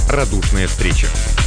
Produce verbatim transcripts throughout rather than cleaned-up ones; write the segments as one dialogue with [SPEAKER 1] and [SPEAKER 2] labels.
[SPEAKER 1] радушная встреча.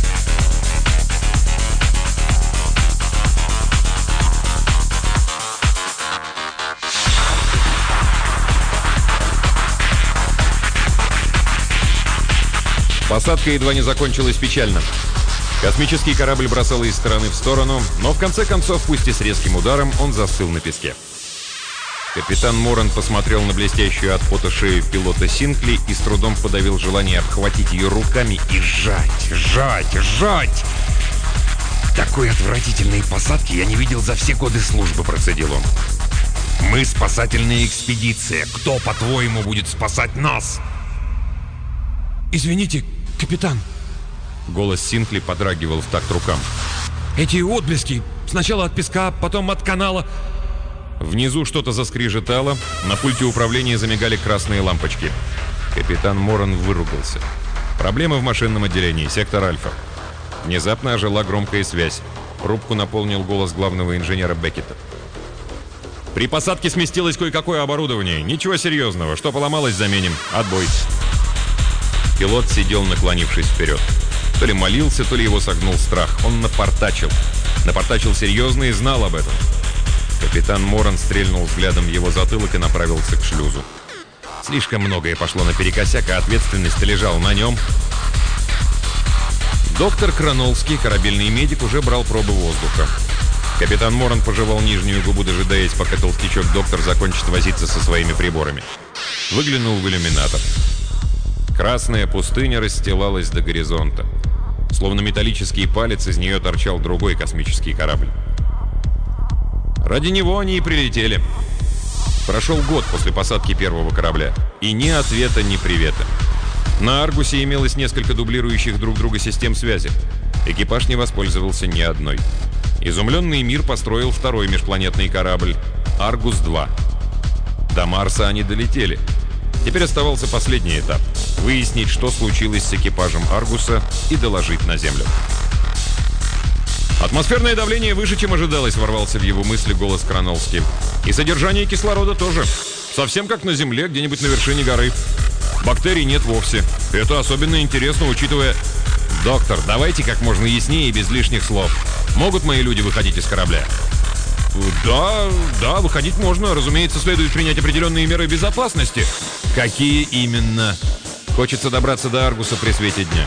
[SPEAKER 1] Посадка едва не закончилась печально. Космический корабль бросал из стороны в сторону, но в конце концов, пусть и с резким ударом, он застыл на песке. Капитан Моран посмотрел на блестящую от пота шею пилота Синкли и с трудом подавил желание обхватить ее руками и сжать, сжать, сжать. «Такой отвратительной посадки я не видел за все годы службы», — процедил он. «Мы спасательная экспедиция. Кто, по-твоему, будет спасать нас?»
[SPEAKER 2] «Извините, капитан».
[SPEAKER 1] Голос Синкли подрагивал в такт рукам.
[SPEAKER 2] «Эти отблески. Сначала от песка, потом от канала».
[SPEAKER 1] Внизу что-то заскрежетало. На пульте управления замигали красные лампочки. Капитан Моран выругался. Проблема в машинном отделении, сектор Альфа. Внезапно ожила громкая связь. Рубку наполнил голос главного инженера Беккета. «При посадке сместилось кое-какое оборудование. Ничего серьезного. Что поломалось, заменим. Отбой». Пилот сидел, наклонившись вперед. То ли молился, то ли его согнул страх. Он напортачил. Напортачил серьезно и знал об этом. Капитан Моран стрельнул взглядом в его затылок и направился к шлюзу. Слишком многое пошло наперекосяк, а ответственность лежала на нем. Доктор Кранолский, корабельный медик, уже брал пробы воздуха. Капитан Моран пожевал нижнюю губу, дожидаясь, пока толстячок-доктор закончит возиться со своими приборами. Выглянул в иллюминатор. Красная пустыня расстилалась до горизонта. Словно металлический палец, из нее торчал другой космический корабль. Ради него они и прилетели. Прошел год после посадки первого корабля. И ни ответа, ни привета. На Аргусе имелось несколько дублирующих друг друга систем связи. Экипаж не воспользовался ни одной. Изумленный мир построил второй межпланетный корабль Аргус-два. До Марса они долетели. Теперь оставался последний этап – выяснить, что случилось с экипажем Аргуса, и доложить на Землю. «Атмосферное давление выше, чем ожидалось», – ворвался в его мысли голос Кранолски. «И содержание кислорода тоже. Совсем как на Земле, где-нибудь на вершине горы. Бактерий нет вовсе. Это особенно интересно, учитывая...» «Доктор, давайте как можно яснее и без лишних слов. Могут мои люди выходить из корабля?» «Да, да, выходить можно. Разумеется, следует принять определенные меры безопасности». «Какие именно?» «Хочется добраться до Аргуса при свете дня».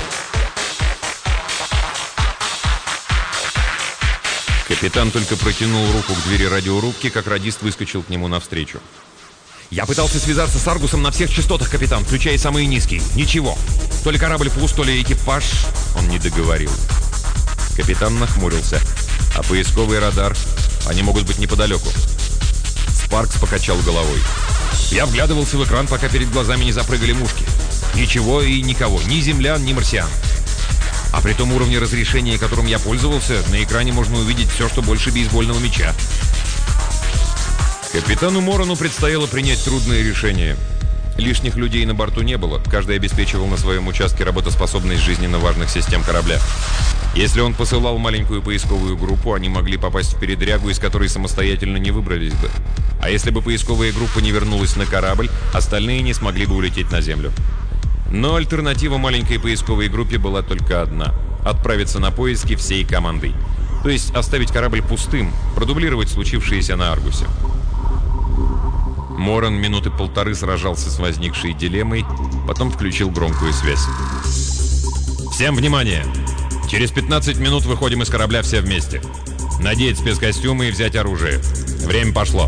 [SPEAKER 1] Капитан только протянул руку к двери радиорубки, как радист выскочил к нему навстречу. «Я пытался связаться с Аргусом на всех частотах, капитан, включая самые низкие. Ничего. То ли корабль пуст, то ли экипаж...» Он не договорил. Капитан нахмурился. «А поисковый радар? Они могут быть неподалеку». Спаркс покачал головой. «Я вглядывался в экран, пока перед глазами не запрыгали мушки. Ничего и никого. Ни землян, ни марсиан. А при том уровне разрешения, которым я пользовался, на экране можно увидеть все, что больше бейсбольного мяча». Капитану Морану предстояло принять трудное решение. Лишних людей на борту не было. Каждый обеспечивал на своем участке работоспособность жизненно важных систем корабля. Если он посылал маленькую поисковую группу, они могли попасть в передрягу, из которой самостоятельно не выбрались бы. А если бы поисковая группа не вернулась на корабль, остальные не смогли бы улететь на Землю. Но альтернатива маленькой поисковой группе была только одна – отправиться на поиски всей командой. То есть оставить корабль пустым, продублировать случившееся на Аргусе. Моран минуты полторы сражался с возникшей дилеммой, потом включил громкую связь. «Всем внимание! Через пятнадцать минут выходим из корабля все вместе. Надеть спецкостюмы и взять оружие. Время пошло».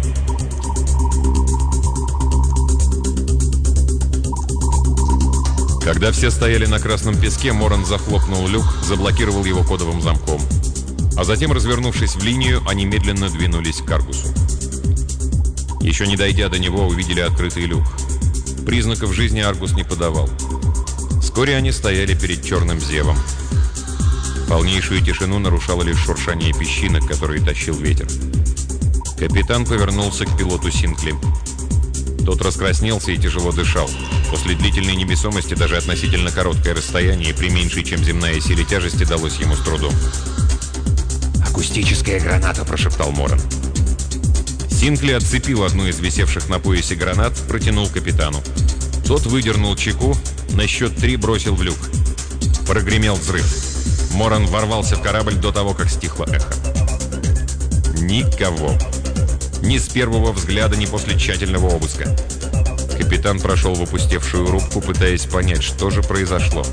[SPEAKER 1] Когда все стояли на красном песке, Моран захлопнул люк, заблокировал его кодовым замком. А затем, развернувшись в линию, они медленно двинулись к Аргусу. Еще не дойдя до него, увидели открытый люк. Признаков жизни Аргус не подавал. Вскоре они стояли перед черным зевом. Полнейшую тишину нарушало лишь шуршание песчинок, которые тащил ветер. Капитан повернулся к пилоту Синкли. Тот раскраснелся и тяжело дышал. После длительной невесомости даже относительно короткое расстояние при меньшей, чем земная силе тяжести, далось ему с трудом. «Акустическая граната», – прошептал Моран. Синкли отцепил одну из висевших на поясе гранат, протянул капитану. Тот выдернул чеку, на счет три бросил в люк. Прогремел взрыв. Моран ворвался в корабль до того, как стихло эхо. Никого. Ни с первого взгляда, ни после тщательного обыска. Капитан прошел в опустевшую рубку, пытаясь понять, что же произошло.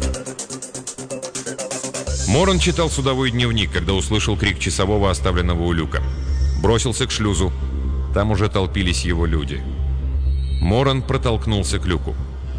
[SPEAKER 1] Моран читал судовой дневник, когда услышал крик часового, оставленного у люка. Бросился к шлюзу. Там уже толпились его люди. Моран протолкнулся к люку.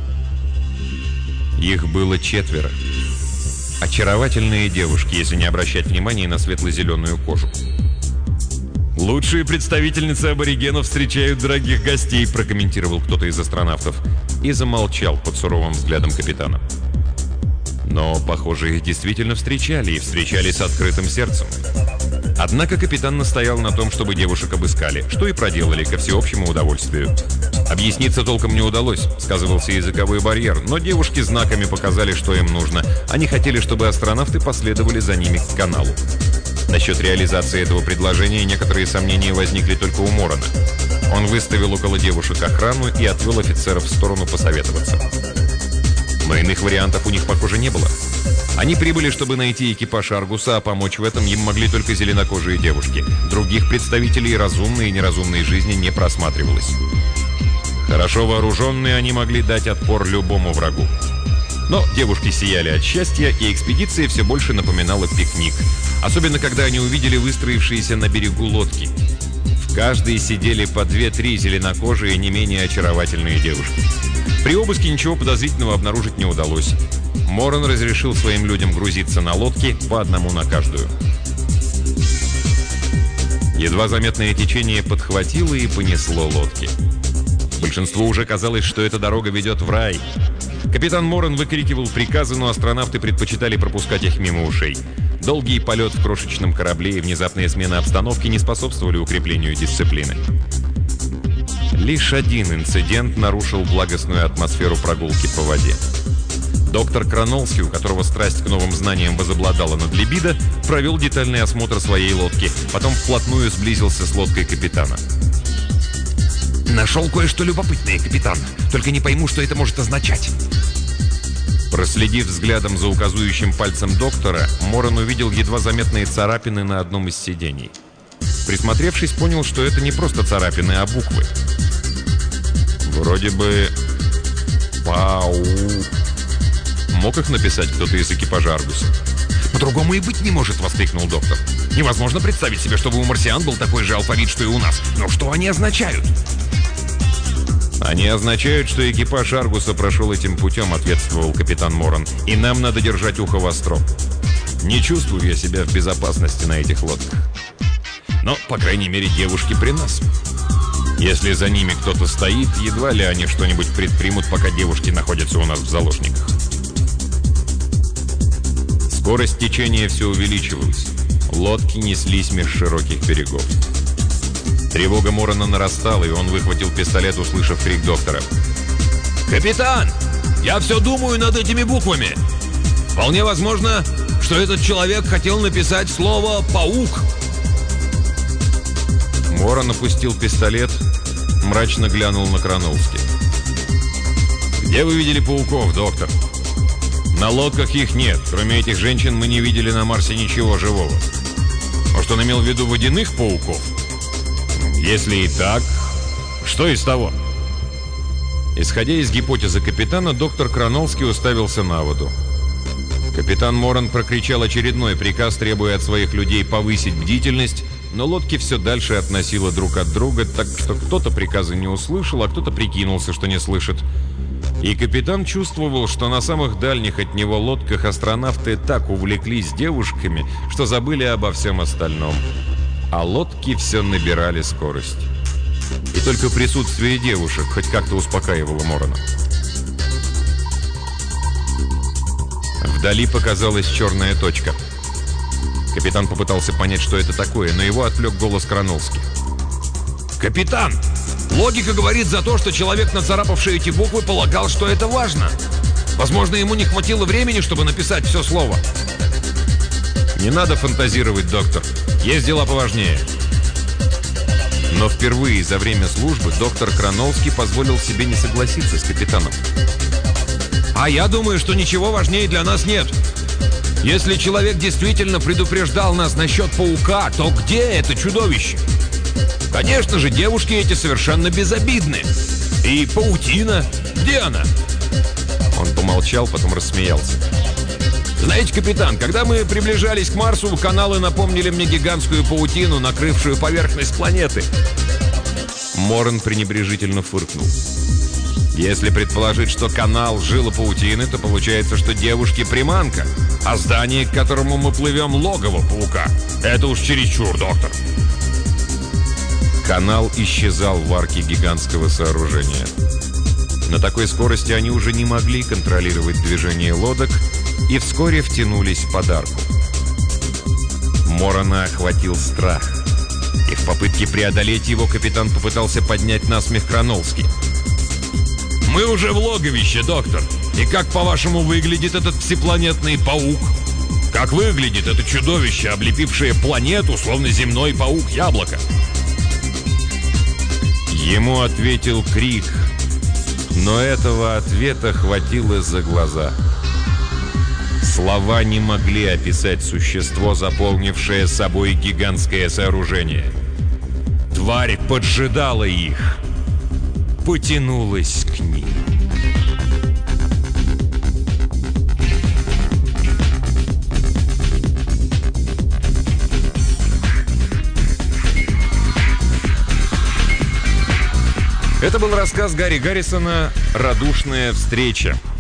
[SPEAKER 1] Их было четверо. Очаровательные девушки, если не обращать внимания на светло-зеленую кожу. «Лучшие представительницы аборигенов встречают дорогих гостей», прокомментировал кто-то из астронавтов и замолчал под суровым взглядом капитана. Но, похоже, их действительно встречали, и встречали с открытым сердцем. Однако капитан настоял на том, чтобы девушек обыскали, что и проделали ко всеобщему удовольствию. Объясниться толком не удалось, сказывался языковой барьер, но девушки знаками показали, что им нужно. Они хотели, чтобы астронавты последовали за ними к каналу. Насчет реализации этого предложения некоторые сомнения возникли только у Морана. Он выставил около девушек охрану и отвел офицеров в сторону посоветоваться. Но иных вариантов у них, похоже, не было. Они прибыли, чтобы найти экипаж Аргуса, а помочь в этом им могли только зеленокожие девушки. Других представителей разумной и неразумной жизни не просматривалось. Хорошо вооруженные, они могли дать отпор любому врагу. Но девушки сияли от счастья, и экспедиция все больше напоминала пикник. Особенно, когда они увидели выстроившиеся на берегу лодки. В каждой сидели по две-три зеленокожие, не менее очаровательные девушки. При обыске ничего подозрительного обнаружить не удалось. Моран разрешил своим людям грузиться на лодки, по одному на каждую. Едва заметное течение подхватило и понесло лодки. Большинству уже казалось, что эта дорога ведет в рай. Капитан Моран выкрикивал приказы, но астронавты предпочитали пропускать их мимо ушей. Долгий полет в крошечном корабле и внезапная смена обстановки не способствовали укреплению дисциплины. Лишь один инцидент нарушил благостную атмосферу прогулки по воде. Доктор Кранолский, у которого страсть к новым знаниям возобладала над либидо, провел детальный осмотр своей лодки, потом вплотную сблизился с лодкой капитана.
[SPEAKER 2] «Нашел кое-что любопытное, капитан. Только не пойму, что это может означать».
[SPEAKER 1] Проследив взглядом за указующим пальцем доктора, Моран увидел едва заметные царапины на одном из сидений. Присмотревшись, понял, что это не просто царапины, а буквы. Вроде бы «Пау». Мог их написать кто-то из экипажа Аргуса?
[SPEAKER 2] «По-другому и быть не может», — воскликнул доктор. «Невозможно представить себе, чтобы у марсиан был такой же алфавит, что и у нас. Но что они означают?»
[SPEAKER 1] «Они означают, что экипаж Аргуса прошел этим путем», — ответствовал капитан Моран. «И нам надо держать ухо востро. Не чувствую я себя в безопасности на этих лодках. Но, по крайней мере, девушки при нас. Если за ними кто-то стоит, едва ли они что-нибудь предпримут, пока девушки находятся у нас в заложниках». Скорость течения все увеличивалась. Лодки неслись меж широких берегов. Тревога Морана нарастала, и он выхватил пистолет, услышав крик доктора.
[SPEAKER 2] «Капитан, я все думаю над этими буквами. Вполне возможно, что этот человек хотел написать слово «паук».
[SPEAKER 1] Моран опустил пистолет, мрачно глянул на Кранолски. «Где вы видели пауков, доктор?» «На лодках их нет. Кроме этих женщин мы не видели на Марсе ничего живого. Может, он имел в виду водяных пауков? Если и так, что из того?» Исходя из гипотезы капитана, доктор Кранолский уставился на воду. Капитан Моран прокричал очередной приказ, требуя от своих людей повысить бдительность, но лодки все дальше относило друг от друга, так что кто-то приказа не услышал, а кто-то прикинулся, что не слышит. И капитан чувствовал, что на самых дальних от него лодках астронавты так увлеклись девушками, что забыли обо всем остальном. А лодки все набирали скорость. И только присутствие девушек хоть как-то успокаивало Морана. Вдали показалась черная точка. Капитан попытался понять, что это такое, но его отвлек голос Кранолски.
[SPEAKER 2] «Капитан, логика говорит за то, что человек, нацарапавший эти буквы, полагал, что это важно. Возможно, ему не хватило времени, чтобы написать все слово».
[SPEAKER 1] «Не надо фантазировать, доктор. Есть дела поважнее». Но впервые за время службы доктор Кранолский позволил себе не согласиться с капитаном.
[SPEAKER 2] «А я думаю, что ничего важнее для нас нет. Если человек действительно предупреждал нас насчет паука, то где это чудовище? Конечно же, девушки эти совершенно безобидны. И паутина, где она?
[SPEAKER 1] Он помолчал, потом рассмеялся.
[SPEAKER 2] Знаете, капитан, когда мы приближались к Марсу, каналы напомнили мне гигантскую паутину, накрывшую поверхность планеты.
[SPEAKER 1] Моран пренебрежительно фыркнул. Если предположить, что канал жила паутины, то получается, что девушки приманка, а здание, к которому мы плывем, логово паука. Это уж чересчур, доктор. Канал исчезал в арке гигантского сооружения. На такой скорости они уже не могли контролировать движение лодок и вскоре втянулись под арку. Морана охватил страх, и в попытке преодолеть его капитан попытался поднять насмех Кранолский.
[SPEAKER 2] Мы уже в логовище, доктор. И как, по-вашему, выглядит этот всепланетный паук? Как выглядит это чудовище, облепившее планету, словно земной паук-яблоко?
[SPEAKER 1] Ему ответил крик, но этого ответа хватило за глаза. Слова не могли описать существо, заполнившее собой гигантское сооружение. Тварь поджидала их, потянулась к ним. Это был рассказ Гарри Гаррисона «Радушная встреча».